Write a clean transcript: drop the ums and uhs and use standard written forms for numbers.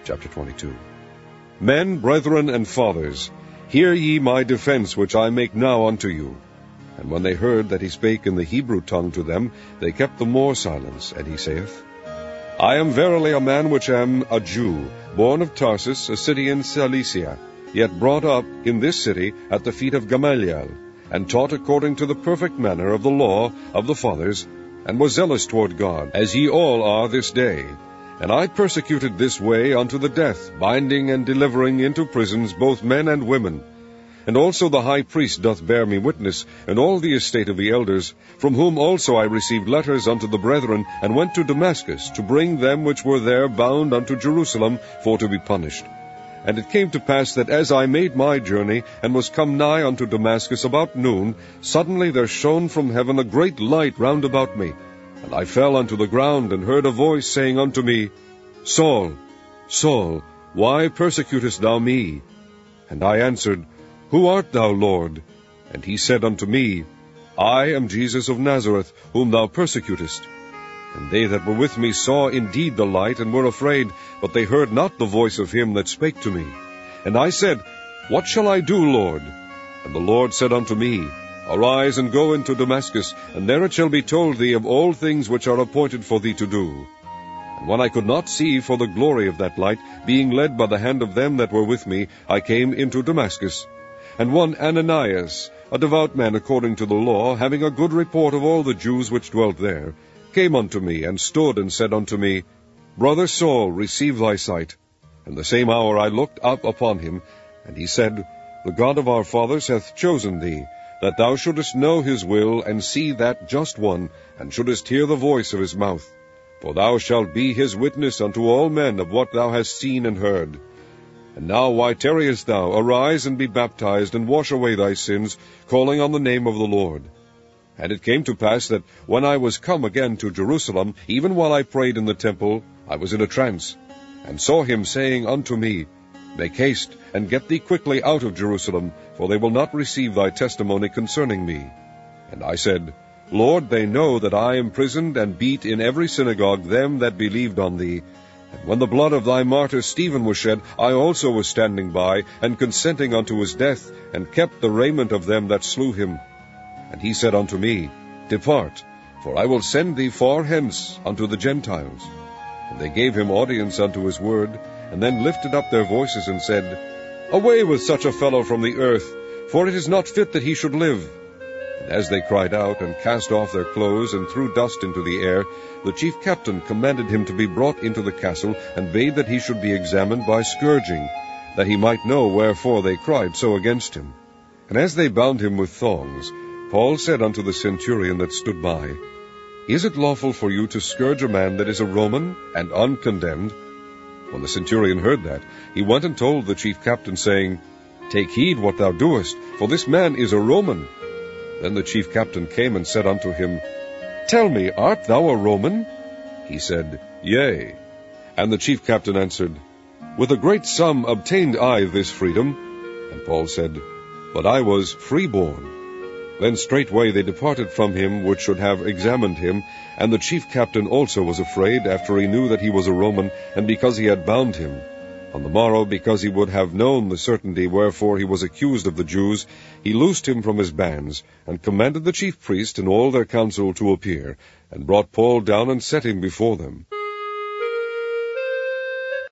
Chapter 22. Men, brethren, and fathers, hear ye my defense which I make now unto you. And when they heard that he spake in the Hebrew tongue to them, they kept the more silence. And he saith, I am verily a man which am a Jew, born of Tarsus, a city in Cilicia, yet brought up in this city at the feet of Gamaliel, and taught according to the perfect manner of the law of the fathers, and was zealous toward God, as ye all are this day. And I persecuted this way unto the death, binding and delivering into prisons both men and women. And also the high priest doth bear me witness, and all the estate of the elders, from whom also I received letters unto the brethren, and went to Damascus, to bring them which were there bound unto Jerusalem, for to be punished. And it came to pass that as I made my journey, and was come nigh unto Damascus about noon, suddenly there shone from heaven a great light round about me. And I fell unto the ground, and heard a voice saying unto me, Saul, Saul, why persecutest thou me? And I answered, Who art thou, Lord? And he said unto me, I am Jesus of Nazareth, whom thou persecutest. And they that were with me saw indeed the light, and were afraid, but they heard not the voice of him that spake to me. And I said, What shall I do, Lord? And the Lord said unto me, Arise, and go into Damascus, and there it shall be told thee of all things which are appointed for thee to do. And when I could not see for the glory of that light, being led by the hand of them that were with me, I came into Damascus. And one Ananias, a devout man according to the law, having a good report of all the Jews which dwelt there, came unto me, and stood, and said unto me, Brother Saul, receive thy sight. And the same hour I looked up upon him, and he said, The God of our fathers hath chosen thee, that thou shouldest know his will, and see that just one, and shouldest hear the voice of his mouth. For thou shalt be his witness unto all men of what thou hast seen and heard. And now why tarriest thou? Arise, and be baptized, and wash away thy sins, calling on the name of the Lord. And it came to pass that when I was come again to Jerusalem, even while I prayed in the temple, I was in a trance, and saw him saying unto me, Make haste, and get thee quickly out of Jerusalem, for they will not receive thy testimony concerning me. And I said, Lord, they know that I imprisoned and beat in every synagogue them that believed on thee. And when the blood of thy martyr Stephen was shed, I also was standing by, and consenting unto his death, and kept the raiment of them that slew him. And he said unto me, Depart, for I will send thee far hence unto the Gentiles. And they gave him audience unto his word, and then lifted up their voices, and said, Away with such a fellow from the earth, for it is not fit that he should live. And as they cried out, and cast off their clothes, and threw dust into the air, the chief captain commanded him to be brought into the castle, and bade that he should be examined by scourging, that he might know wherefore they cried so against him. And as they bound him with thongs, Paul said unto the centurion that stood by, Is it lawful for you to scourge a man that is a Roman, and uncondemned? When the centurion heard that, he went and told the chief captain, saying, Take heed what thou doest, for this man is a Roman. Then the chief captain came and said unto him, Tell me, art thou a Roman? He said, Yea. And the chief captain answered, With a great sum obtained I this freedom. And Paul said, But I was freeborn. Then straightway they departed from him which should have examined him, and the chief captain also was afraid, after he knew that he was a Roman, and because he had bound him. On the morrow, because he would have known the certainty wherefore he was accused of the Jews, he loosed him from his bands, and commanded the chief priest and all their council to appear, and brought Paul down and set him before them.